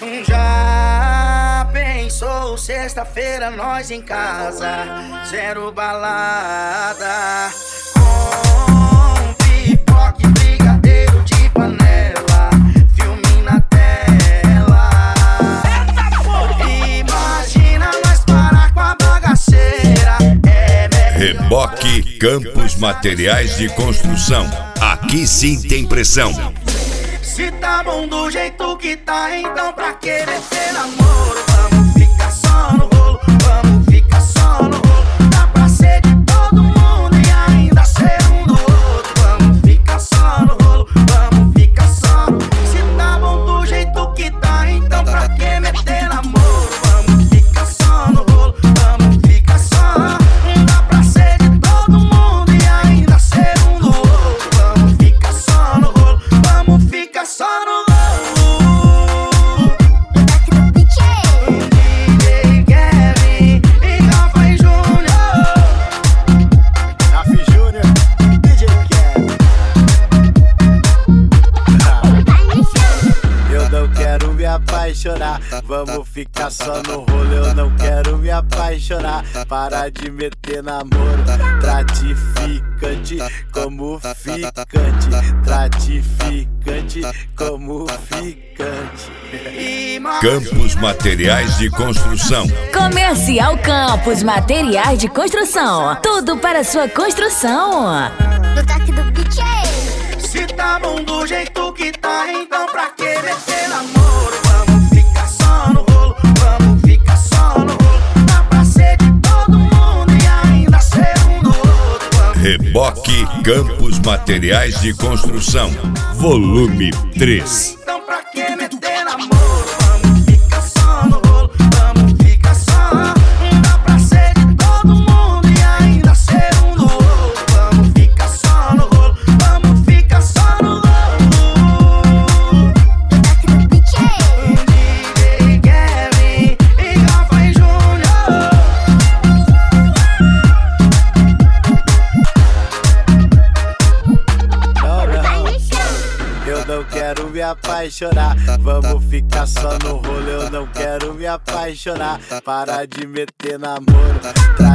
Já pensou sexta-feira nós em casa, zero balada, com pipoca e brigadeiro de panela, filme na tela. Imagina nós parar com a bagaceira. Reboque Campos Materiais de Construção. Aqui sim tem pressão. Se tá bom do jeito que tá, então pra que meter namoro? Vamos ficar só no rolo, vamos ficar só no rolo. Dá pra ser de todo mundo e ainda ser um do outro. Vamos ficar só no rolo, vamos ficar só no rolo. Se tá bom do jeito que tá, então pra que meter namoro? Vamos ficar só no rolo, vamos ficar só. Dá pra ser de todo mundo e ainda ser um do outro. Vamos ficar só no rolo, vamos ficar só no rolo. DJ Kevin e Rafa e Júnior. Rafa e Júnior, DJ Kevin. Eu não quero me apaixonar, vamos ficar só no rolo. Eu não quero me apaixonar, para de meter namoro. Tratificante como ficante, tratificante como ficante. Campos Materiais de Construção. Comercial Campos Materiais de Construção. Tudo para sua construção. No toque do DJ. Se tá bom do jeito que tá, então pra que meter namoro? Vamos ficar só no rolo, vamos ficar só no rolo. Dá pra ser de todo mundo e ainda ser um do outro. Reboque Campos Materiais de Construção. Volume 3. Então pra que meter namoro? Vamos ficar só no rolo, vamos ficar só. Dá pra ser de todo mundo e ainda ser um do outro. Vamos ficar só no rolo, vamos ficar só no rolo. DJ Kevin e Rafa e Júnior. Eu não quero me apaixonar, vamos ficar só no rolo. Eu não quero me apaixonar, para de meter namoro.